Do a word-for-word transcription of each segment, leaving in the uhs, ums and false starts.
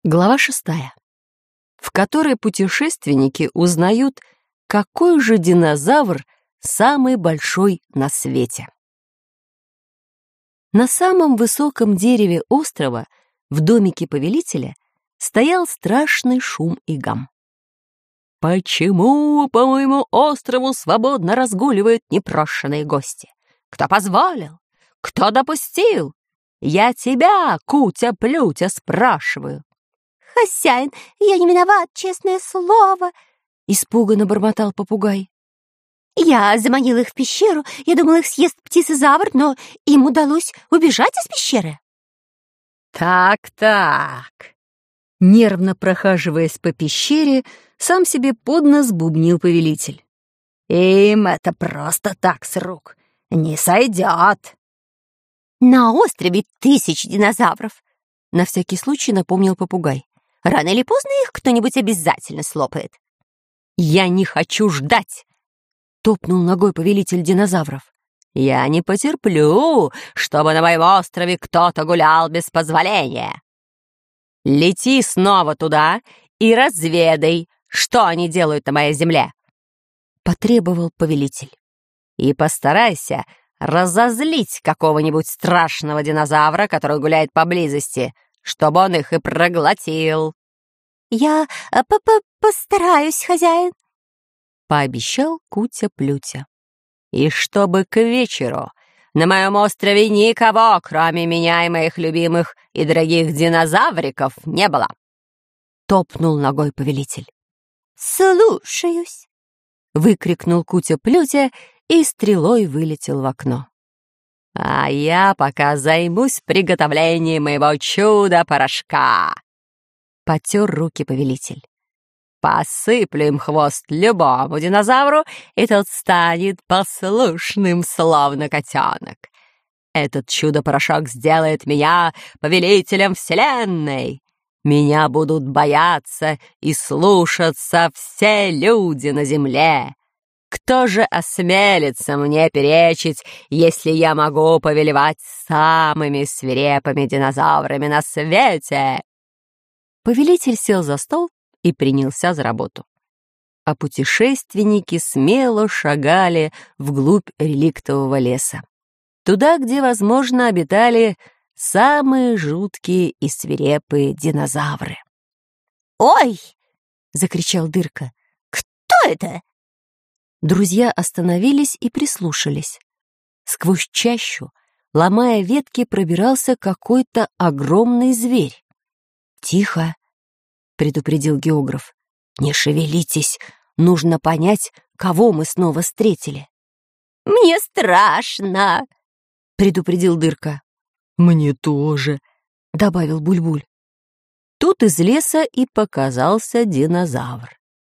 Глава шестая, в которой путешественники узнают, какой же динозавр самый большой на свете. На самом высоком дереве острова, в домике повелителя, стоял страшный шум и гам. «Почему по моему острову свободно разгуливают непрошенные гости? Кто позволил? Кто допустил? Я тебя, Кутя-Плютя, спрашиваю!» «Хозяин, я не виноват, честное слово!» — испуганно бормотал попугай. «Я заманил их в пещеру, я думал, их съест птицезавр, но им удалось убежать из пещеры». «Так-так!» Нервно прохаживаясь по пещере, сам себе под нос бубнил повелитель. «Им это просто так с рук не сойдет!» «На острове тысяч динозавров!» — на всякий случай напомнил попугай. «Рано или поздно их кто-нибудь обязательно слопает». «Я не хочу ждать!» — топнул ногой повелитель динозавров. «Я не потерплю, чтобы на моем острове кто-то гулял без позволения. Лети снова туда и разведай, что они делают на моей земле!» — потребовал повелитель. «И постарайся разозлить какого-нибудь страшного динозавра, который гуляет поблизости, чтобы он их и проглотил». «Я п-п-постараюсь, хозяин», — пообещал Кутя-Плютя. «И чтобы к вечеру на моем острове никого, кроме меня и моих любимых и дорогих динозавриков, не было», — топнул ногой повелитель. «Слушаюсь», — выкрикнул Кутя-Плютя и стрелой вылетел в окно. «А я пока займусь приготовлением моего чудо-порошка», — потер руки повелитель. «Посыплю им хвост любому динозавру, и тот станет послушным, словно котенок. Этот чудо-порошок сделает меня повелителем вселенной. Меня будут бояться и слушаться все люди на земле. Кто же осмелится мне перечить, если я могу повелевать самыми свирепыми динозаврами на свете?» Повелитель сел за стол и принялся за работу. А путешественники смело шагали вглубь реликтового леса. Туда, где, возможно, обитали самые жуткие и свирепые динозавры. «Ой!» — закричал Дырка. «Кто это?» Друзья остановились и прислушались. Сквозь чащу, ломая ветки, пробирался какой-то огромный зверь. «Тихо!» — предупредил географ. «Не шевелитесь, нужно понять, кого мы снова встретили». «Мне страшно!» — предупредил Дырка. «Мне тоже!» — добавил Бульбуль. Тут из леса и показался динозавр.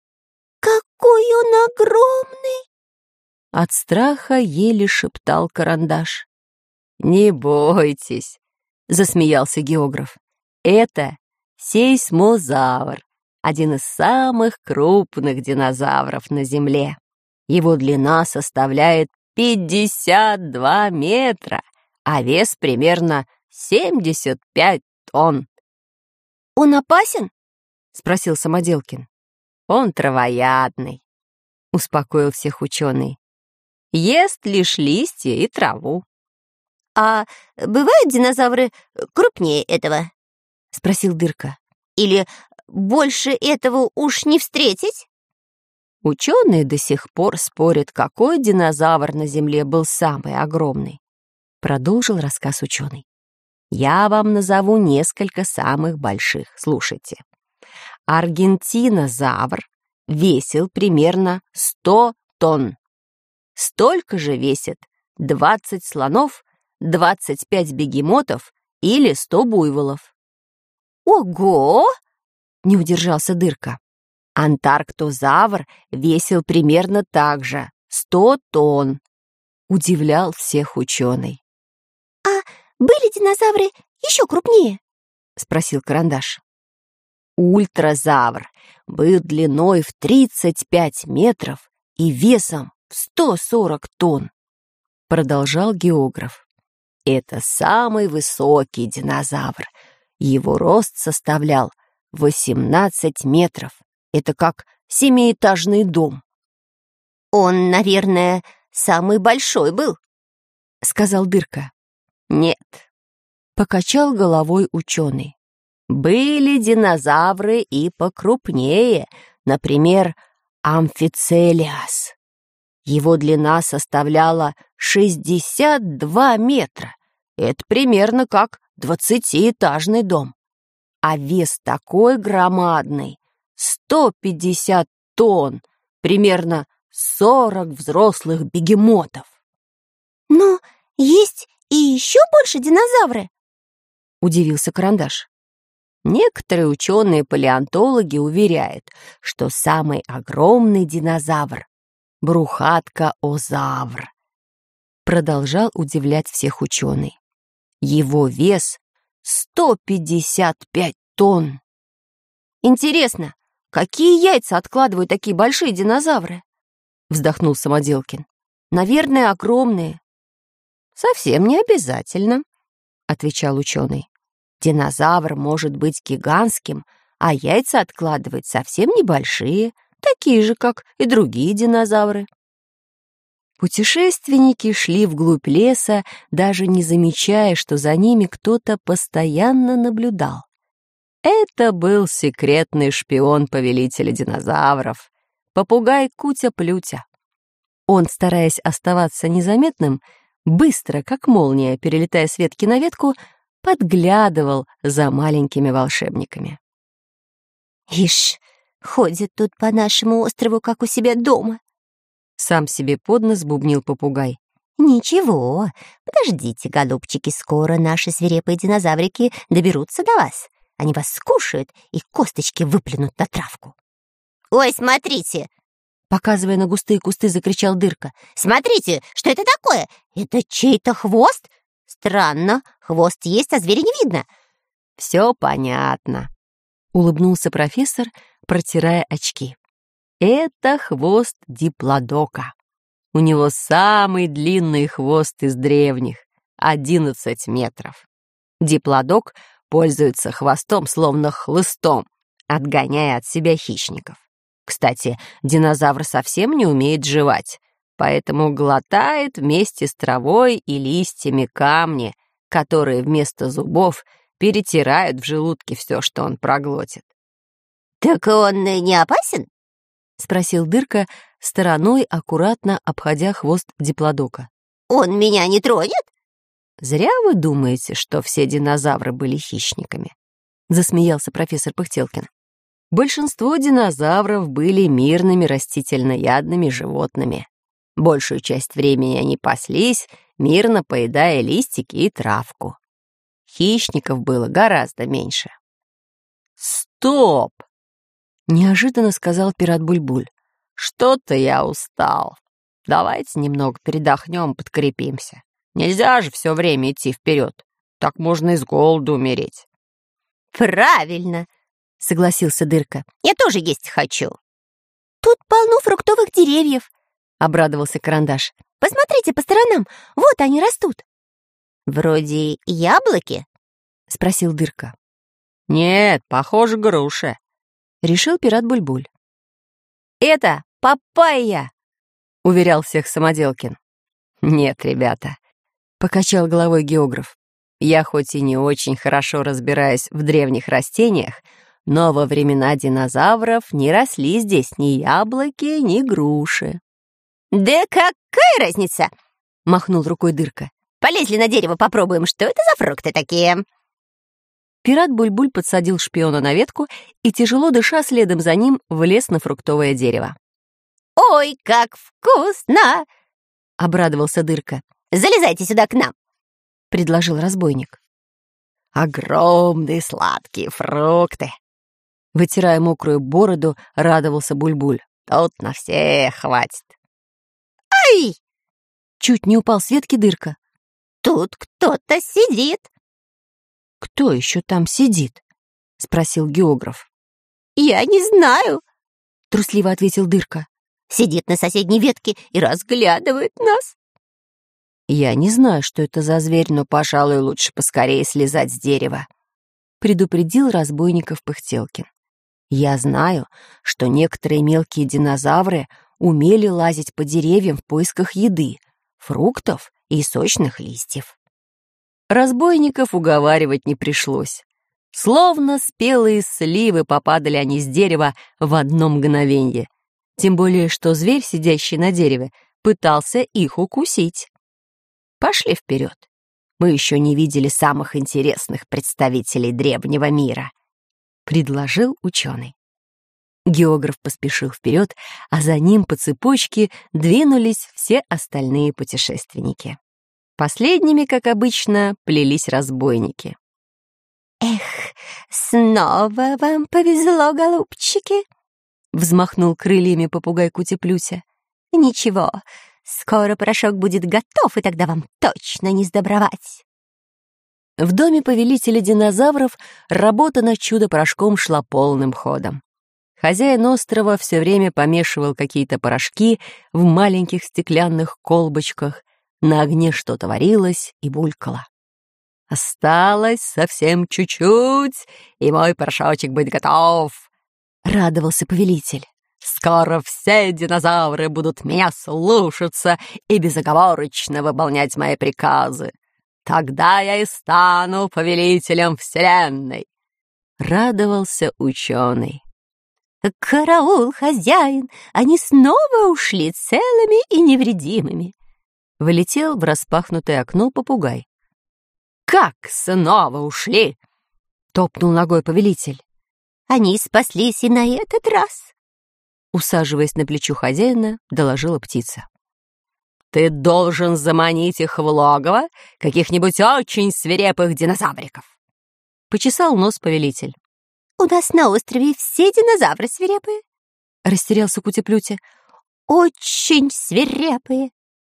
«Какой он огромный!» От страха еле шептал Карандаш. «Не бойтесь!» — засмеялся географ. «Это сейсмозавр, один из самых крупных динозавров на Земле. Его длина составляет пятьдесят два метра, а вес примерно семьдесят пять тонн. «Он опасен?» — спросил Самоделкин. «Он травоядный», — успокоил всех ученый. «Ест лишь листья и траву». «А бывают динозавры крупнее этого?» — спросил Дырка. «Или больше этого уж не встретить?» Ученые до сих пор спорят, какой динозавр на Земле был самый огромный. Продолжил рассказ ученый. Я вам назову несколько самых больших. Слушайте. Аргентинозавр весил примерно сто тонн. Столько же весит двадцать слонов, двадцать пять бегемотов или сто буйволов. «Ого!» — не удержался Дырка. Антарктозавр весил примерно так же, сто тонн. Удивлял всех ученый. «А были динозавры еще крупнее?» — спросил Карандаш. Ультразавр был длиной в тридцать пять метров и весом в сто сорок тонн, продолжал географ. Это самый высокий динозавр. Его рост составлял восемнадцать метров. Это как семиэтажный дом. «Он, наверное, самый большой был», — сказал Дырка. «Нет», — покачал головой ученый. «Были динозавры и покрупнее, например, амфицелиас. Его длина составляла шестьдесят два метра. Это примерно как двадцатиэтажный дом. А вес такой громадный — сто пятьдесят тонн, примерно сорок взрослых бегемотов». «Но есть и еще больше динозавры?» — удивился Карандаш. Некоторые ученые-палеонтологи уверяют, что самый огромный динозавр — брухатка-озавр. Продолжал удивлять всех ученый. Его вес — сто пятьдесят пять тонн. «Интересно, какие яйца откладывают такие большие динозавры?» — вздохнул Самоделкин. «Наверное, огромные». «Совсем не обязательно», — отвечал ученый. «Динозавр может быть гигантским, а яйца откладывать совсем небольшие, такие же, как и другие динозавры». Путешественники шли вглубь леса, даже не замечая, что за ними кто-то постоянно наблюдал. Это был секретный шпион повелителя динозавров, попугай Кутя-Плютя. Он, стараясь оставаться незаметным, быстро, как молния, перелетая с ветки на ветку, подглядывал за маленькими волшебниками. «Ишь, ходит тут по нашему острову, как у себя дома», — сам себе под нос бубнил попугай. «Ничего, подождите, голубчики, скоро наши свирепые динозаврики доберутся до вас. Они вас скушают и косточки выплюнут на травку». «Ой, смотрите!» — показывая на густые кусты, закричал Дырка. «Смотрите, что это такое? Это чей-то хвост? Странно, хвост есть, а зверя не видно». «Все понятно», — улыбнулся профессор, протирая очки. «Это хвост диплодока. У него самый длинный хвост из древних — одиннадцать метров. Диплодок пользуется хвостом словно хлыстом, отгоняя от себя хищников. Кстати, динозавр совсем не умеет жевать, поэтому глотает вместе с травой и листьями камни, которые вместо зубов перетирают в желудке все, что он проглотит». «Так он не опасен?» — спросил Дырка, стороной аккуратно обходя хвост диплодока. «Он меня не тронет?» «Зря вы думаете, что все динозавры были хищниками», — засмеялся профессор Пыхтелкин. «Большинство динозавров были мирными растительноядными животными. Большую часть времени они паслись, мирно поедая листики и травку. Хищников было гораздо меньше». «Стоп!» — неожиданно сказал пират Бульбуль. «Что-то я устал. Давайте немного передохнем, подкрепимся. Нельзя же все время идти вперед. Так можно и с голоду умереть». «Правильно!» — согласился Дырка. «Я тоже есть хочу». «Тут полно фруктовых деревьев», — обрадовался Карандаш. «Посмотрите по сторонам, вот они растут». «Вроде яблоки?» — спросил Дырка. «Нет, похоже, груши», — решил пират Бульбуль. «Это папайя», — уверял всех Самоделкин. «Нет, ребята», — покачал головой географ. «Я хоть и не очень хорошо разбираюсь в древних растениях, но во времена динозавров не росли здесь ни яблоки, ни груши». «Да какая разница?» — махнул рукой Дырка. «Полезли на дерево, попробуем, что это за фрукты такие». Пират Бульбуль подсадил шпиона на ветку и, тяжело дыша, следом за ним влез на фруктовое дерево. «Ой, как вкусно!» — обрадовался Дырка. «Залезайте сюда к нам!» — предложил разбойник. «Огромные сладкие фрукты!» Вытирая мокрую бороду, радовался Бульбуль. «Тут на всех хватит!» «Ай!» Чуть не упал с ветки Дырка. «Тут кто-то сидит!» «Кто еще там сидит?» — спросил географ. «Я не знаю», — трусливо ответил Дырка. «Сидит на соседней ветке и разглядывает нас». «Я не знаю, что это за зверь, но, пожалуй, лучше поскорее слезать с дерева», предупредил разбойников Пыхтелкин. «Я знаю, что некоторые мелкие динозавры умели лазить по деревьям в поисках еды, фруктов и сочных листьев». Разбойников уговаривать не пришлось. Словно спелые сливы попадали они с дерева в одно мгновенье. Тем более, что зверь, сидящий на дереве, пытался их укусить. «Пошли вперед. Мы еще не видели самых интересных представителей древнего мира», — предложил ученый. Географ поспешил вперед, а за ним по цепочке двинулись все остальные путешественники. Последними, как обычно, плелись разбойники. «Эх, снова вам повезло, голубчики!» — взмахнул крыльями попугай Кутеплюся. «Ничего, скоро порошок будет готов, и тогда вам точно не сдобровать». В доме повелителя динозавров работа над чудо-порошком шла полным ходом. Хозяин острова все время помешивал какие-то порошки в маленьких стеклянных колбочках. На огне что-то варилось и булькало. «Осталось совсем чуть-чуть, и мой порошочек будет готов», — радовался повелитель. «Скоро все динозавры будут меня слушаться и безоговорочно выполнять мои приказы. Тогда я и стану повелителем Вселенной», — радовался ученый. «Караул, хозяин! Они снова ушли целыми и невредимыми!» Влетел в распахнутое окно попугай. «Как снова ушли?» — топнул ногой повелитель. «Они спаслись и на этот раз!» Усаживаясь на плечо хозяина, доложила птица. «Ты должен заманить их в логово каких-нибудь очень свирепых динозавриков!» Почесал нос повелитель. «У нас на острове все динозавры свирепые!» Растерялся Кутеплютя. «Очень свирепые!»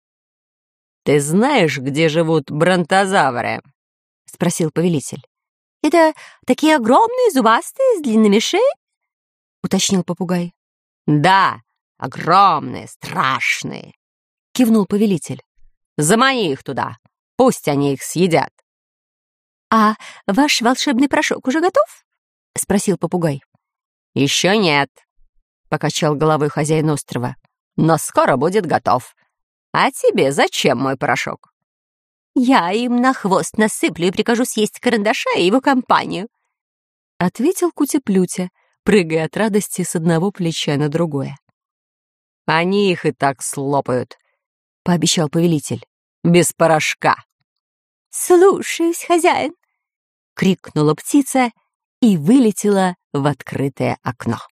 «Ты знаешь, где живут бронтозавры?» — спросил повелитель. «Это такие огромные зубастые с длинными шеями?» — уточнил попугай. «Да, огромные, страшные», — кивнул повелитель. «Замани их туда, пусть они их съедят». «А ваш волшебный порошок уже готов?» — спросил попугай. «Еще нет», — покачал головой хозяин острова. «Но скоро будет готов. А тебе зачем мой порошок?» «Я им на хвост насыплю и прикажу съесть карандаша и его компанию», — ответил Кутеплютя, прыгая от радости с одного плеча на другое. «Они их и так слопают», — пообещал повелитель. «Без порошка». «Слушаюсь, хозяин», — крикнула птица и вылетела в открытое окно.